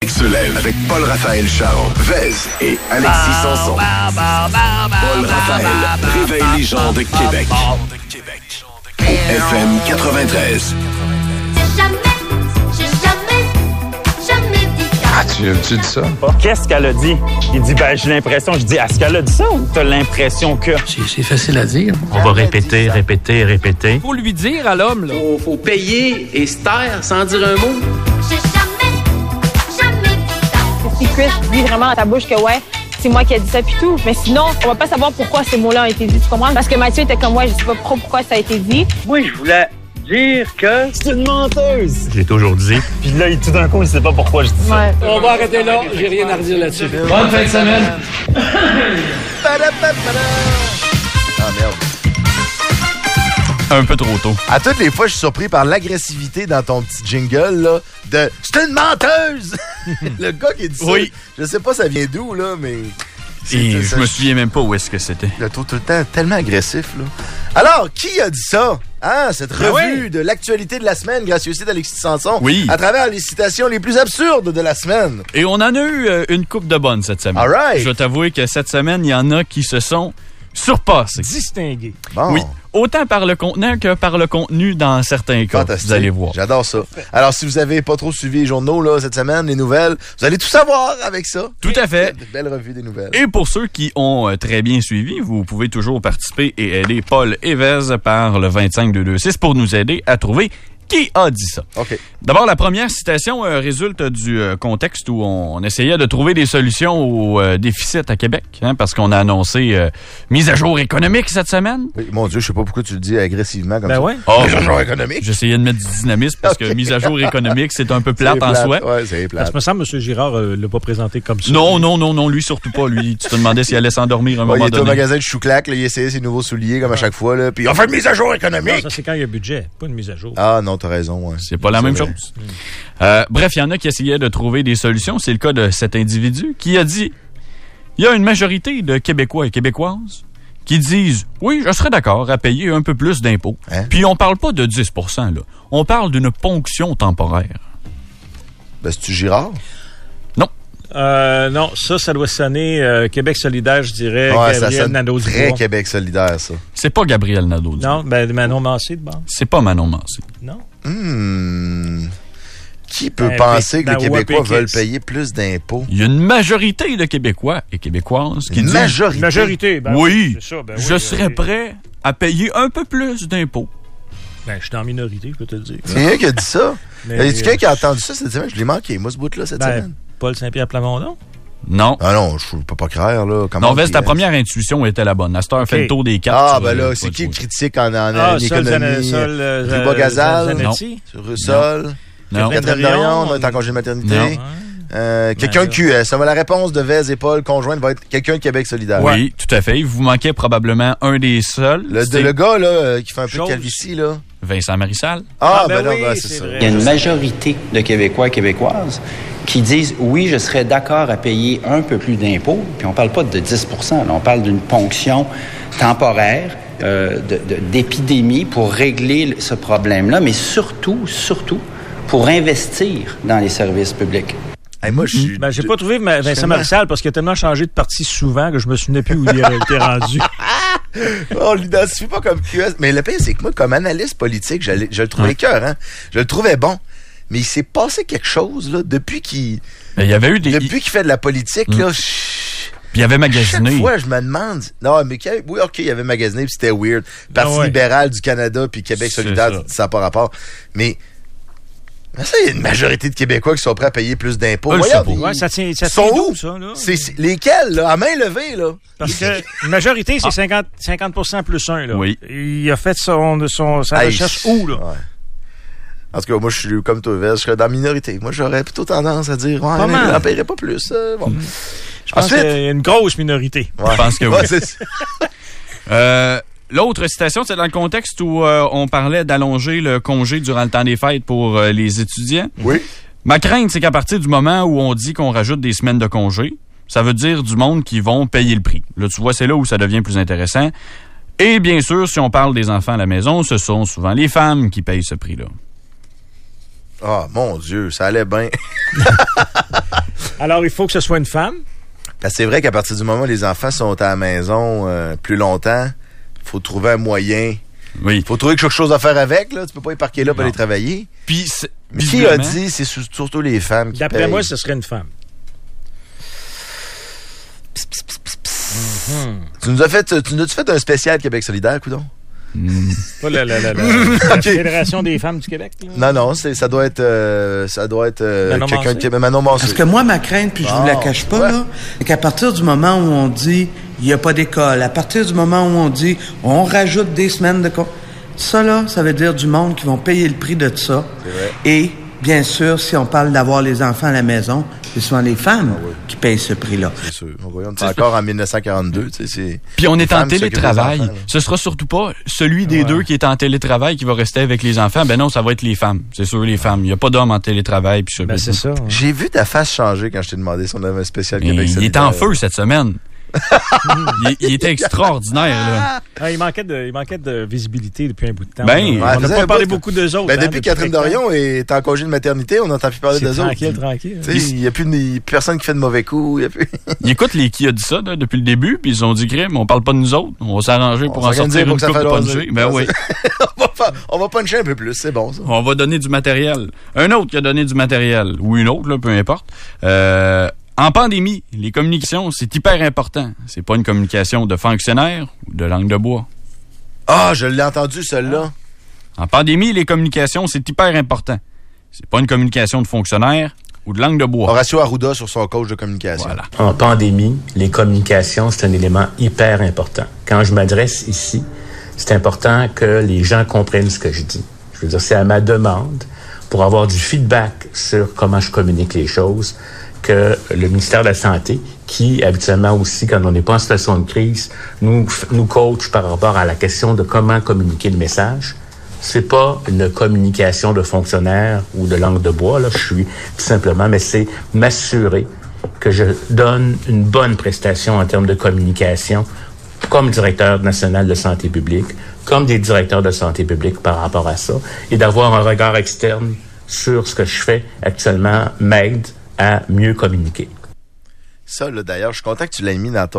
Québec se lève avec Paul-Raphaël Charon, Vez et Alexis Sanson. Paul-Raphaël réveille les gens de Québec. FM 93. Ah, tu dis ça? Qu'est-ce qu'elle a dit? Il dit, j'ai l'impression. Je dis, est-ce qu'elle a dit ça ou t'as l'impression que... C'est facile à dire. On va répéter. Faut lui dire à l'homme, là. Faut payer et se taire sans dire un mot. Si Chris dit vraiment à ta bouche que ouais, c'est moi qui ai dit ça puis tout. Mais sinon, on va pas savoir pourquoi ces mots-là ont été dits, tu comprends? Parce que Mathieu était comme moi, je sais pas pourquoi ça a été dit. Moi, je voulais dire que... C'est une menteuse! J'ai toujours dit. Puis là, tout d'un coup, il sait pas pourquoi je dis ça. Ouais. On va arrêter là. J'ai rien à redire là-dessus. Bonne fin de semaine. Ah, merde. Un peu trop tôt. À toutes les fois, je suis surpris par l'agressivité dans ton petit jingle, là, de « C'est une menteuse! » Le gars qui dit ça, oui. Je sais pas ça vient d'où, là, mais... Et je me souviens même pas où est-ce que c'était. Le tout le temps tellement agressif, là. Alors, qui a dit ça? Hein, cette revue de l'actualité de la semaine, gracieuseté d'Alexis Sanson, oui. À travers les citations les plus absurdes de la semaine. Et on en a eu une couple de bonnes cette semaine. All right. Je dois t'avouer que cette semaine, il y en a qui se sont surpassés. Distingué. Bon. Oui. Autant par le contenant que par le contenu dans certains cas. Fantastique. Vous allez voir. J'adore ça. Alors, si vous avez pas trop suivi les journaux là, cette semaine, les nouvelles, vous allez tout savoir avec ça. Tout à fait. Belle revue des nouvelles. Et pour ceux qui ont très bien suivi, vous pouvez toujours participer et aider Paul et Vez par le 25226 pour nous aider à trouver qui a dit ça. OK. D'abord, la première citation résulte du contexte où on essayait de trouver des solutions au déficit à Québec, hein, parce qu'on a annoncé mise à jour économique cette semaine. Oui, mon Dieu, je sais pas pourquoi tu le dis agressivement comme ça. Ouais. Oh, mise à jour économique. J'essayais de mettre du dynamisme parce que mise à jour économique, c'est un peu plate en soi. Ouais, c'est plate. Ça me semble que M. Girard l'a pas présenté comme ça. Non, lui surtout pas. Lui, tu te demandais s'il allait s'endormir un moment Il était donné. au magasin de chouclac, là, il essayait ses nouveaux souliers comme à chaque fois. Là, puis on fait une mise à jour économique. Non, ça, c'est quand il y a budget, pas une mise à jour. Ah non, t'as raison. Ouais. C'est pas la même chose. Bref, il y en a qui essayaient de trouver des solutions. C'est le cas de cet individu qui a dit il y a une majorité de Québécois et Québécoises qui disent oui, je serais d'accord à payer un peu plus d'impôts. Hein? Puis on parle pas de 10 %, là. On parle d'une ponction temporaire. Ben, c'est-tu Girard? Non, ça doit sonner Québec solidaire, je dirais. Ouais, Gabriel ça sonne Nadeau-Dubois. très Québec solidaire, ça. C'est pas Gabriel Nadeau-Dubois. Non, ben Manon Mancé de bord. C'est pas Manon Mancé. Non. Qui peut penser que les Québécois Pékis. veulent payer plus d'impôts? Il y a une majorité de Québécois et Québécoises qui disent Majorité, ben oui, c'est ça, ben je oui, serais prêt à payer un peu plus d'impôts. Ben, je suis dans la minorité, je peux te le dire. C'est quelqu'un qui a dit ça? Mais, Y a quelqu'un qui a entendu ça cette semaine? Je l'ai manqué, moi, ce bout-là, cette semaine. Paul Saint-Pierre Plamondon? Non. Ah non, je peux pas croire, là. Non, Vest, ta première intuition était la bonne. Astor fait le tour des cartes. Ah, ben là, c'est qui le critique en économie? Ruba Gazal? Non. Sol? Non. Catherine Dorion, on est en congé de maternité. Non. Quelqu'un de QS. Ça va la réponse de Vez et Paul conjointe va être quelqu'un de Québec solidaire. Oui, tout à fait. Il vous manquait probablement un des seuls. Le gars, là, qui fait un peu de calvitie, là. Vincent Marissal. Ah, ben non, ben, c'est ça. Il y a une majorité de Québécois et Québécoises qui disent oui, je serais d'accord à payer un peu plus d'impôts. Puis on parle pas de 10 %, là, on parle d'une ponction temporaire d'épidémie pour régler ce problème-là, mais surtout, pour investir dans les services publics. Hey, moi, j'ai pas trouvé Vincent Marissal parce qu'il a tellement changé de parti souvent que je me souvenais plus où il avait été rendu. On l'identifie pas comme QS. Mais le pire, c'est que moi, comme analyste politique, je le trouvais écœurant. Je le trouvais bon. Mais il s'est passé quelque chose, là, depuis qu'il... Il y avait eu des... Depuis qu'il fait de la politique, là... Puis il avait magasiné. Chaque fois, je me demande... Non, mais oui, OK, il avait magasiné, puis c'était weird. Parti libéral du Canada, puis Québec solidaire, ça n'a pas rapport. Mais ça, il y a une majorité de Québécois qui sont prêts à payer plus d'impôts. Ça tient où, ça, là? C'est lesquels, là? À main levée, là? Parce que la majorité, c'est 50 % plus 1, là. Oui. Il a fait sa recherche où, là? Ouais. En tout cas, moi, je suis comme toi, Vez, je serais dans la minorité. Moi, j'aurais plutôt tendance à dire, ouais, on n'en paierait pas plus. Bon. Je pense qu'il y a une grosse minorité. Ouais. Je pense que oui. Ouais, c'est ça. L'autre citation, c'est dans le contexte où on parlait d'allonger le congé durant le temps des fêtes pour les étudiants. Oui. Ma crainte, c'est qu'à partir du moment où on dit qu'on rajoute des semaines de congé, ça veut dire du monde qui vont payer le prix. Là, tu vois, c'est là où ça devient plus intéressant. Et bien sûr, si on parle des enfants à la maison, ce sont souvent les femmes qui payent ce prix-là. Ah, mon Dieu, ça allait bien. Alors, il faut que ce soit une femme. Parce que c'est vrai qu'à partir du moment où les enfants sont à la maison plus longtemps, il faut trouver un moyen. Oui. Il faut trouver quelque chose à faire avec. Là. Tu peux pas y parquer là pour aller travailler. Puis, mais qui a dit c'est surtout les femmes qui D'après payent? moi, ce serait une femme. Tu nous as fait un spécial Québec solidaire, coudonc? Pas la Fédération des femmes du Québec? Là. Non, ça doit être quelqu'un de Québec. Manon Mancé. Parce que moi, ma crainte, puis je vous la cache pas, là, c'est qu'à partir du moment où on dit il n'y a pas d'école, à partir du moment où on dit on rajoute des semaines de ça, là, ça veut dire du monde qui vont payer le prix de ça. C'est vrai. Et, bien sûr, si on parle d'avoir les enfants à la maison, c'est souvent les femmes qui payent ce prix-là. C'est sûr. On est encore en 1942. Puis on est en télétravail. Ce sera surtout pas celui des deux qui est en télétravail qui va rester avec les enfants. Ben non, ça va être les femmes. C'est sûr, les femmes. Il n'y a pas d'hommes en télétravail. Puis c'est ça. J'ai vu ta face changer quand je t'ai demandé si on avait un spécial Québec solidaire. Il est en feu cette semaine. il était extraordinaire, là. Il manquait de visibilité depuis un bout de temps. On n'a pas parlé beaucoup d'eux autres. Depuis Catherine Dorion est en congé de maternité, on n'entend plus parler d'eux autres. Tranquille. Il n'y a plus personne qui fait de mauvais coups. Il écoute qui a dit ça là, depuis le début, puis ils ont dit crème, on parle pas de nous autres, on va s'arranger pour en sortir une coupe de puncher. Ben oui. On va puncher un peu plus, c'est bon ça. On va donner du matériel. Un autre qui a donné du matériel, ou une autre, là, peu importe. En pandémie, les communications, c'est hyper important. C'est pas une communication de fonctionnaire ou de langue de bois. Ah, je l'ai entendu, celle-là. En pandémie, les communications, c'est hyper important. C'est pas une communication de fonctionnaire ou de langue de bois. Horacio Arruda sur son coach de communication. Voilà. En pandémie, les communications, c'est un élément hyper important. Quand je m'adresse ici, c'est important que les gens comprennent ce que je dis. Je veux dire, c'est à ma demande pour avoir du feedback sur comment je communique les choses que le ministère de la Santé, qui habituellement aussi, quand on n'est pas en situation de crise, nous coach par rapport à la question de comment communiquer le message. C'est pas une communication de fonctionnaire ou de langue de bois, là, je suis tout simplement, mais c'est m'assurer que je donne une bonne prestation en termes de communication comme directeur national de santé publique, comme des directeurs de santé publique par rapport à ça, et d'avoir un regard externe sur ce que je fais actuellement m'aide à mieux communiquer. Ça, là, d'ailleurs, je suis content que tu l'aies mis dans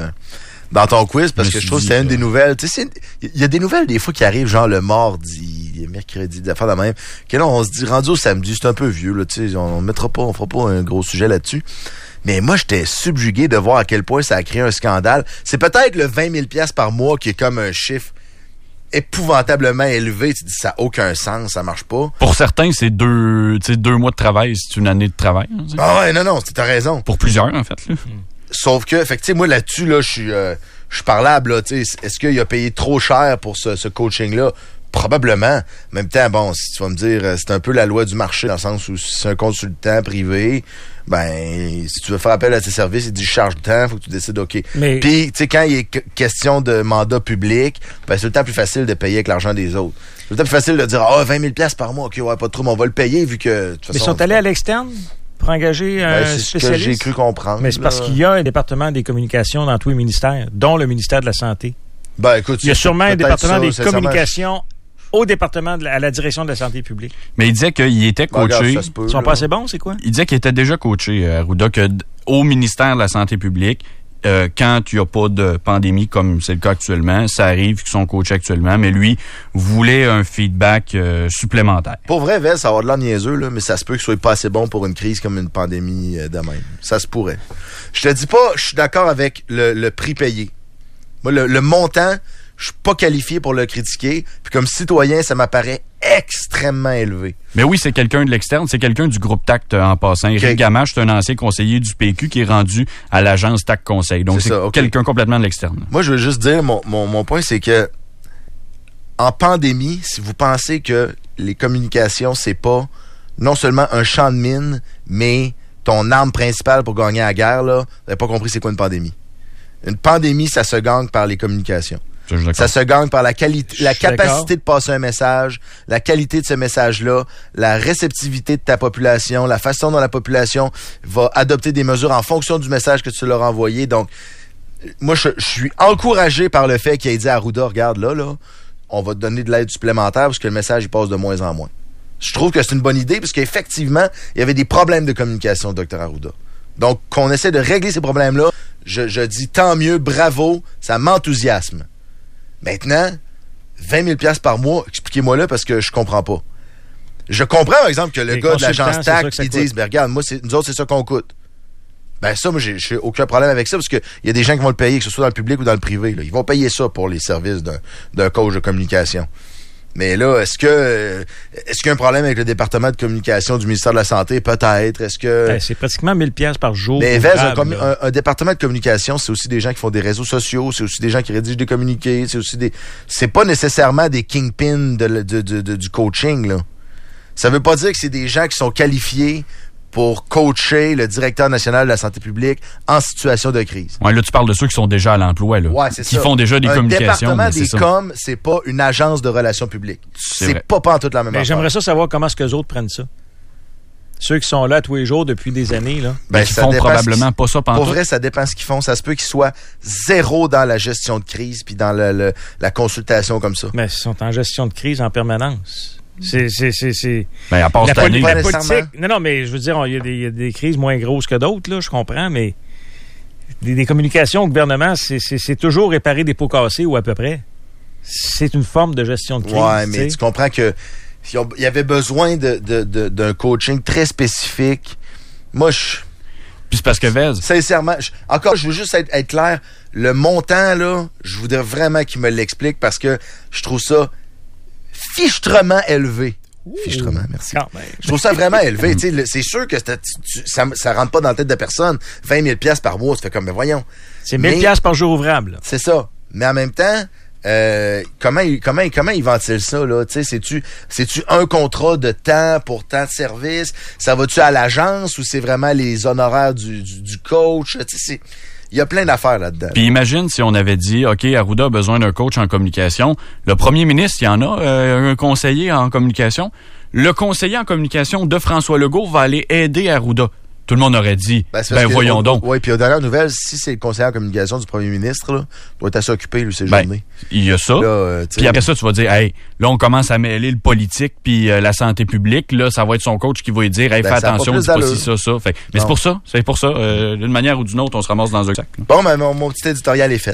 ton quiz, parce que je trouve que c'est une des nouvelles. Tu sais, il y a des nouvelles, des fois, qui arrivent, genre le mardi, mercredi, des affaires de même. Que là, on se dit, rendu au samedi, c'est un peu vieux, là, tu sais, on fera pas un gros sujet là-dessus. Mais moi, j'étais subjugué de voir à quel point ça a créé un scandale. C'est peut-être le 20 000 $ par mois qui est comme un chiffre épouvantablement élevé. Tu dis, ça n'a aucun sens, ça marche pas. Pour certains, c'est 2 mois de travail, c'est une année de travail. Hein, ah ouais, non, t'as raison. Pour plusieurs, en fait. Là. Sauf que, fait que, tu sais, moi, là-dessus, là, je suis parlable, là, tu sais, est-ce qu'il a payé trop cher pour ce coaching-là? Probablement. En même temps, bon, si tu vas me dire, c'est un peu la loi du marché, dans le sens où si c'est un consultant privé, ben, si tu veux faire appel à tes services, il dit charge de temps, faut que tu décides, OK. Puis, tu sais, quand il est question de mandat public, ben, c'est le temps plus facile de payer avec l'argent des autres. C'est le temps plus facile de dire, 20 000 $ par mois, OK, ouais, pas de trouble, on va le payer, vu que, de toute façon. Mais ils sont allés à l'externe pour engager un spécialiste? C'est ce que j'ai cru comprendre. Mais c'est parce qu'il y a un département des communications dans tous les ministères, dont le ministère de la Santé. Ben, écoute, il y a sûrement un département des communications au département à la direction de la santé publique. Mais il disait qu'il était coaché. Regarde, ils sont pas assez bons, c'est quoi? Il disait qu'il était déjà coaché, Arruda, au ministère de la Santé publique, quand il n'y a pas de pandémie comme c'est le cas actuellement, ça arrive qu'ils sont coachés actuellement, mais lui voulait un feedback supplémentaire. Pour vrai, Vel, ça va avoir de l'air niaiseux, là, mais ça se peut qu'il soit pas assez bon pour une crise comme une pandémie de même. Ça se pourrait. Je te dis pas, je suis d'accord avec le prix payé. Moi, le montant, je suis pas qualifié pour le critiquer. Puis comme citoyen, ça m'apparaît extrêmement élevé. Mais oui, c'est quelqu'un de l'externe, c'est quelqu'un du groupe TACT en passant. Éric Gamache, c'est un ancien conseiller du PQ qui est rendu à l'agence TACT Conseil. Donc c'est quelqu'un complètement de l'externe. Moi, je veux juste dire, mon point, c'est que en pandémie, si vous pensez que les communications, c'est pas non seulement un champ de mine, mais ton arme principale pour gagner la guerre, là, vous n'avez pas compris c'est quoi une pandémie. Une pandémie, ça se gagne par les communications. Ça se gagne par la qualité, la capacité de passer un message, la qualité de ce message-là, la réceptivité de ta population, la façon dont la population va adopter des mesures en fonction du message que tu leur as envoyé. Donc, moi, je suis encouragé par le fait qu'il ait dit à Arruda, regarde, là, on va te donner de l'aide supplémentaire parce que le message, il passe de moins en moins. Je trouve que c'est une bonne idée parce qu'effectivement, il y avait des problèmes de communication, Dr. Arruda. Donc, qu'on essaie de régler ces problèmes-là, je dis tant mieux, bravo, ça m'enthousiasme. Maintenant, 20 000 $ par mois, expliquez-moi-le parce que je comprends pas. Je comprends, par exemple, que le gars de l'agence TAC, ils disent, ben regarde, nous autres, c'est ça qu'on coûte. Ben ça, moi, j'ai aucun problème avec ça parce qu'il y a des gens qui vont le payer, que ce soit dans le public ou dans le privé. Là. Ils vont payer ça pour les services d'un coach de communication. Mais là, est-ce qu'il y a un problème avec le département de communication du ministère de la Santé? Peut-être. Est-ce que... c'est pratiquement 1000 $ par jour. Mais un département de communication, c'est aussi des gens qui font des réseaux sociaux, c'est aussi des gens qui rédigent des communiqués, c'est pas nécessairement des kingpins du coaching, là. Ça veut pas dire que c'est des gens qui sont qualifiés pour coacher le directeur national de la santé publique en situation de crise. Ouais, là, tu parles de ceux qui sont déjà à l'emploi, là. Ouais, c'est qui ça. Font déjà des communications. Un département des coms, c'est pas une agence de relations publiques. C'est pas en toute la même affaire. J'aimerais ça savoir comment est-ce qu'eux autres prennent ça. Ceux qui sont là tous les jours depuis des années, là. Ben, ils font probablement pas ça pantoute. Pour vrai, ça dépend ce qu'ils font. Ça se peut qu'ils soient zéro dans la gestion de crise puis dans la consultation comme ça. Mais ils sont en gestion de crise en permanence. C'est... Ben, à part cette année, la politique. Non, mais je veux dire, il y a des crises moins grosses que d'autres, là, je comprends, mais des communications au gouvernement, c'est toujours réparer des pots cassés ou à peu près. C'est une forme de gestion de crise. Ouais, mais tu comprends que il y avait besoin d'un coaching très spécifique. Moi, Puis c'est parce que Vez... Sincèrement, je veux juste être clair. Le montant, là, je voudrais vraiment qu'il me l'explique parce que je trouve ça fichtrement élevé. Fichtrement, merci. Je trouve ça vraiment élevé. C'est sûr que ça rentre pas dans la tête de personne. 20 000 $ par mois, ça fait comme, mais voyons. C'est 1 000 $ par jour ouvrable. C'est ça. Mais en même temps, comment ils ventilent ça, là? C'est-tu un contrat de temps pour tant de services? Ça va-tu à l'agence ou c'est vraiment les honoraires du coach? Il y a plein d'affaires là-dedans. Puis imagine si on avait dit, OK, Arruda a besoin d'un coach en communication. Le premier ministre, il y en a un conseiller en communication. Le conseiller en communication de François Legault va aller aider Arruda. Tout le monde aurait dit, voyons donc. Oui, puis aux dernières nouvelles, si c'est le conseiller en communication du premier ministre, là, doit être assez occupé, lui, ces journées. Il y a ça. Puis après ça, tu vas dire, hey, là, on commence à mêler le politique puis la santé publique. Là, ça va être son coach qui va lui dire, hey, fais attention, dis pas si ça. Fait. Mais c'est pour ça. D'une manière ou d'une autre, on se ramasse dans un sac. Bon, ben, mon petit éditorial est fait.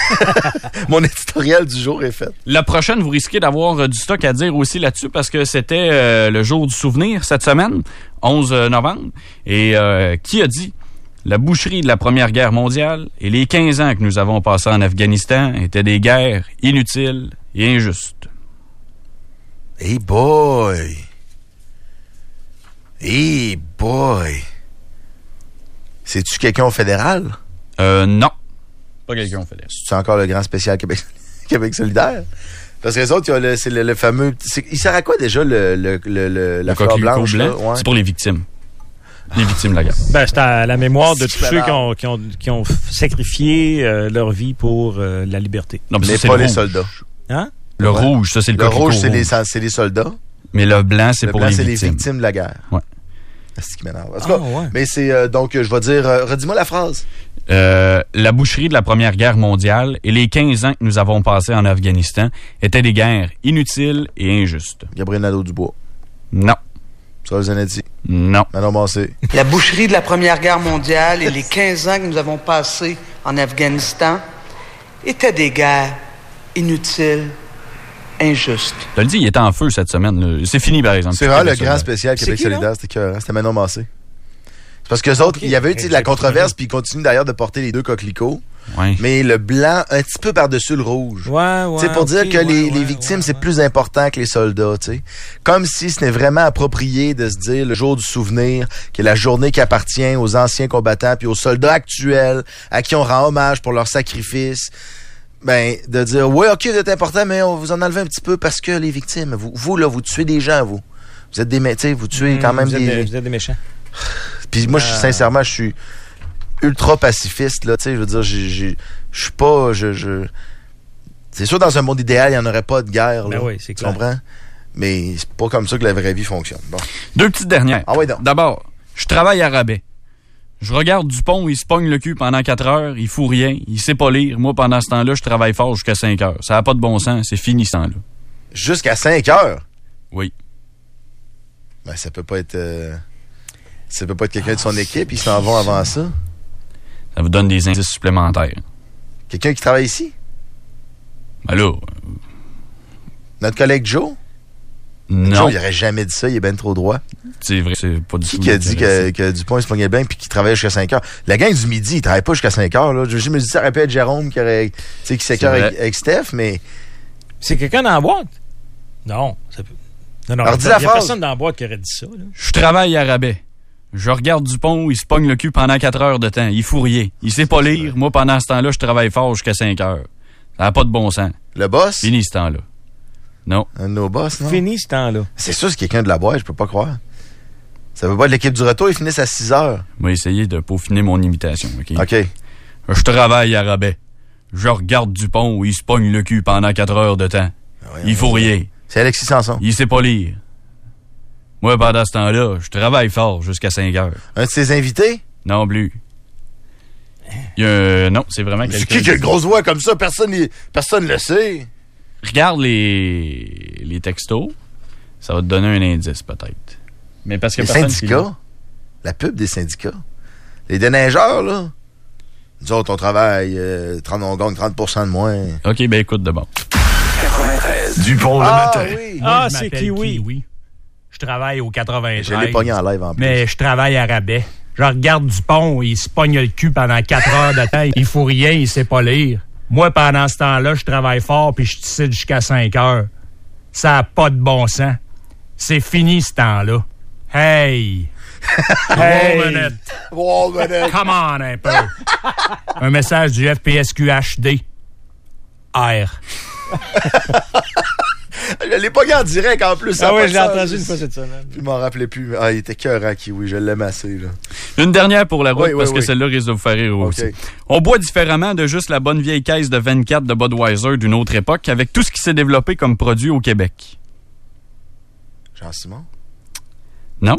Mon éditorial du jour est fait. La prochaine, vous risquez d'avoir du stock à dire aussi là-dessus parce que c'était le jour du souvenir cette semaine. 11 novembre. Et qui a dit la boucherie de la Première Guerre mondiale et les 15 ans que nous avons passés en Afghanistan étaient des guerres inutiles et injustes? Hey boy! Hey boy! C'est-tu quelqu'un au fédéral? Non. Pas quelqu'un au fédéral. C'est encore le grand spécial Québec solidaire? Parce que les autres, c'est le fameux... Il sert à quoi déjà la fleur blanche? Là? Ouais. C'est pour les victimes. Les victimes de la guerre. Ben, c'est à la mémoire de tous ceux qui ont sacrifié leur vie pour la liberté. Non, mais pas les soldats. Hein? Le rouge, ça, c'est le coquelicot rouge. C'est les soldats. Mais le blanc, c'est pour les victimes. c'est les victimes de la guerre. Ouais. C'est ce qui m'énerve. En tout cas, mais c'est... donc, je vais dire... redis-moi la phrase. La boucherie de la Première Guerre mondiale et les 15 ans que nous avons passés en Afghanistan étaient des guerres inutiles et injustes. Gabriel Nadeau-Dubois. Non. Charles Zanetti. Non. Manon Massé. La boucherie de la Première Guerre mondiale et les 15 ans que nous avons passés en Afghanistan étaient des guerres inutiles, injustes. Tu le dis, il était en feu cette semaine. Là. C'est fini, par exemple. C'est vraiment le grand spécial Québec solidaire. C'était Manon Massé. C'est parce que les autres, il y avait eu de la controverse, puis ils continuent d'ailleurs de porter les deux coquelicots. Ouais. Mais le blanc, un petit peu par-dessus le rouge. Ouais, pour dire que les victimes, c'est plus important que les soldats, tu sais. Comme si ce n'est vraiment approprié de se dire le jour du souvenir, qui est la journée qui appartient aux anciens combattants puis aux soldats actuels à qui on rend hommage pour leur sacrifice. Ben, de dire, oui, OK, vous êtes important, mais on vous en enlève un petit peu parce que les victimes, vous là, vous tuez des gens, vous. Vous êtes des méchants, vous tuez quand même vous êtes des méchants. Puis moi, sincèrement, je suis ultra pacifiste, là, tu sais, je veux dire, je suis pas, c'est sûr, dans un monde idéal, il n'y en aurait pas de guerre, là. Ben oui, c'est clair. Tu comprends? Mais c'est pas comme ça que la vraie vie fonctionne. Bon. Deux petites dernières. Ah oui, donc. D'abord, je travaille à rabais. Je regarde Dupont, il se pogne le cul pendant 4 heures, il fout rien, il sait pas lire. Moi, pendant ce temps-là, je travaille fort jusqu'à 5 heures. Ça n'a pas de bon sens, c'est fini ce temps-là. Jusqu'à 5 heures? Oui. Ben, ça peut pas être... Ça peut pas être quelqu'un de son équipe, ils s'en vont avant ça. Ça vous donne des indices supplémentaires. Quelqu'un qui travaille ici? Ben là... Notre collègue Joe? Non. Joe, il aurait jamais dit ça, il est ben trop droit. C'est vrai, c'est pas du tout... Qui a dit que Dupont, il se pognait bien puis qu'il travaillait jusqu'à 5 heures? La gang du midi, il travaille pas jusqu'à 5 heures, là. Je me dis, ça aurait pu être Jérôme qui s'écœure avec Steph, mais... C'est quelqu'un dans la boîte? Non. Non, alors, il n'y a personne dans la boîte qui aurait dit ça. Là. Je travaille à rabais. Je regarde Dupont, il se pogne le cul pendant 4 heures de temps. Il fout rien. Il sait pas lire. Moi, pendant ce temps-là, je travaille fort jusqu'à 5 heures. Ça n'a pas de bon sens. Le boss? Fini ce temps-là. Non. Un de nos boss, non? Fini ce temps-là. C'est sûr, c'est quelqu'un de la boîte, je peux pas croire. Ça veut pas être l'équipe du retour, ils finissent à 6 heures. Moi, essayer de peaufiner mon imitation, OK? OK. Je travaille à rabais. Je regarde Dupont, il se pogne le cul pendant 4 heures de temps. Ouais, il faut rien. C'est Alexis Sanson. Il sait pas lire. Moi, pendant ce temps-là, je travaille fort jusqu'à 5 heures. Un de ses invités? Non plus. Non, c'est vraiment quelqu'un... C'est qui a une grosse voix comme ça? Personne le sait. Regarde les textos. Ça va te donner un indice, peut-être. Mais parce que les syndicats? La pub des syndicats? Les déneigeurs, là? Nous autres, on travaille, on gagne 30% de moins. OK, ben écoute de bon. 93. Dupont le matin. Oui. Moi, c'est Kiwi. Je travaille au 93. Je l'ai pogné en live en plus. Mais je travaille à rabais. Je regarde Dupont, il se pogne le cul pendant 4 heures de temps. Il faut rien, il sait pas lire. Moi, pendant ce temps-là, je travaille fort puis je tisse jusqu'à 5 heures. Ça n'a pas de bon sens. C'est fini ce temps-là. Hey! Hey! 1 minute. Come on un peu. Un message du FPSQHD. R. Je l'ai pogné en direct en plus. Ah oui, je l'ai entendu une fois cette semaine. Je m'en rappelais plus. Ah, il était cœurant, Kiwi. Je l'aime assez, là. Une dernière pour la route, parce que oui. celle-là risque de vous faire rire aussi. Okay. On boit différemment de juste la bonne vieille caisse de 24 de Budweiser d'une autre époque, avec tout ce qui s'est développé comme produit au Québec. Jean-Simon? Non.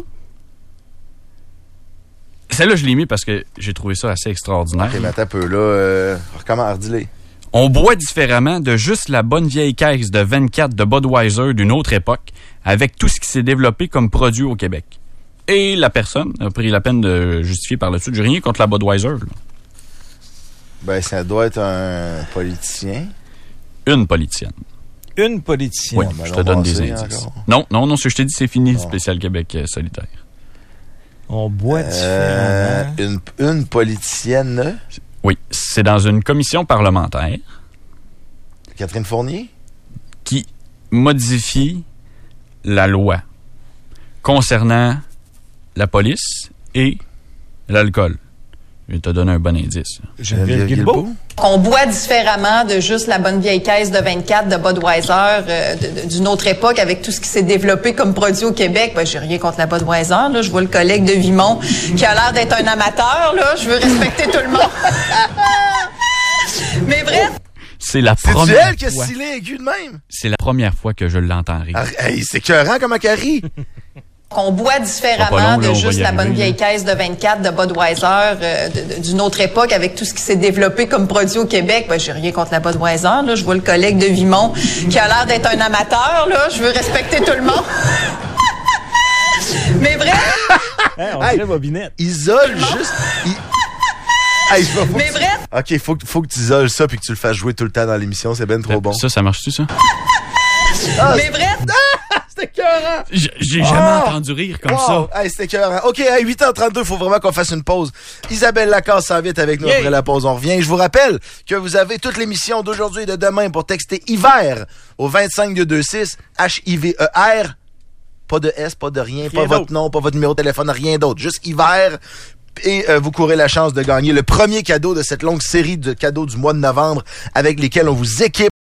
Celle-là, je l'ai mis parce que j'ai trouvé ça assez extraordinaire. OK, mais attends un peu, là. Recommence, redis-les. On boit différemment de juste la bonne vieille caisse de 24 de Budweiser d'une autre époque, avec tout ce qui s'est développé comme produit au Québec. Et la personne a pris la peine de justifier par le dessus. J'ai rien contre la Budweiser, là. Ben, ça doit être un politicien. Une politicienne. Une politicienne. Oui, je te donne des indices. Non, ce que je t'ai dit, c'est fini, le spécial Québec solitaire. On boit différemment. Une politicienne. Oui, c'est dans une commission parlementaire. Catherine Fournier? Qui modifie la loi concernant la police et l'alcool. Je vais te donner un bon indice. Geneviève Guilbeault? On boit différemment de juste la bonne vieille caisse de 24 de Budweiser d'une autre époque avec tout ce qui s'est développé comme produit au Québec. Ben, j'ai rien contre la Budweiser. Là. Je vois le collègue de Vimont qui a l'air d'être un amateur. Là. Je veux respecter tout le monde. Mais bref. C'est la première fois. C'est elle qui a fois. scellé aigu de même? C'est la première fois que je l'entends rire. Hey, c'est écœurant comme un carré. On boit différemment de juste la bonne vieille caisse de 24 de Budweiser d'une autre époque avec tout ce qui s'est développé comme produit au Québec. Ben, j'ai rien contre la Budweiser. Là. Je vois le collègue de Vimont qui a l'air d'être un amateur. Là. Je veux respecter tout le monde. Mais bref. Hey, on dirait bobinette. Isole juste... Mais bref. OK, faut que tu isoles ça puis que tu le fasses jouer tout le temps dans l'émission. C'est ben trop bon. Ça marche-tu, ça? Mais bref. C'était écœurant! J'ai jamais entendu rire comme ça. Hey, c'était écœurant. OK, à 8h32, il faut vraiment qu'on fasse une pause. Isabelle Lacasse s'en vient avec nous après la pause. On revient. Je vous rappelle que vous avez toute l'émission d'aujourd'hui et de demain pour texter HIVER au 25226 HIVER. Pas de S, pas de rien, pas votre nom, pas votre numéro de téléphone, rien d'autre. Juste HIVER. Et vous courez la chance de gagner le premier cadeau de cette longue série de cadeaux du mois de novembre avec lesquels on vous équipe